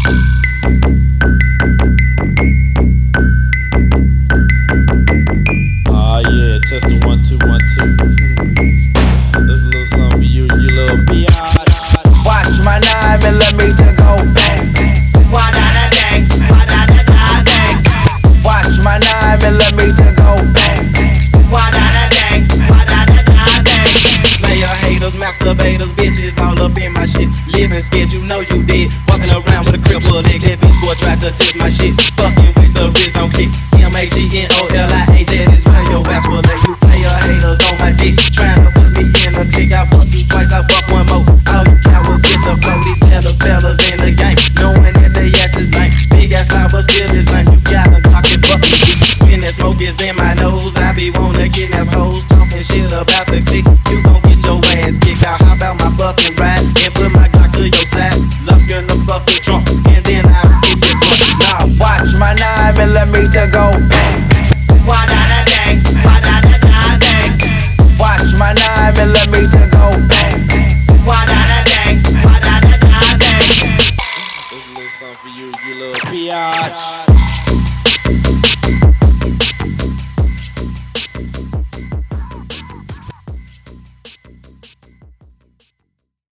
Oh yeah, testing 1 2 1 2. There's a little something for you, you little biatch. Watch my 9mm go bang. Why da da dang, why da da da dang. Watch my 9mm go bang. Why da da dang, why da da da dang. Player haters, masturbators, bitches all up in my shit. Living scared, you know you did. Walking around with a cripple leg, that bitch boy tried to take my shit. Fucking with the wrist on kick. MAGNOLIA, that is where your ass will lay. You player haters on my dick, trying to put me in a kick. I fuck you twice, I fuck one more. All you cowards get the flow, these jealous fellas in the game, knowing that they ass is lame. Big ass mouth, but still is lame. You gotta talk it, fuck it. When that smoke is in my nose, I be wanna kidnap hoes, talking shit about the click. You gon' get your ass kicked out. How about my fucking ride and put my Glock to your side? Lock in the fucking trunk, and then I'll get this one. Watch my 9mm go bang.